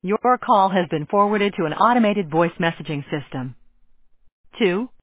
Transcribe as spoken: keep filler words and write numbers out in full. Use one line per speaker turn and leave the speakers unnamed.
Your call has been forwarded to an automated voice messaging system. Two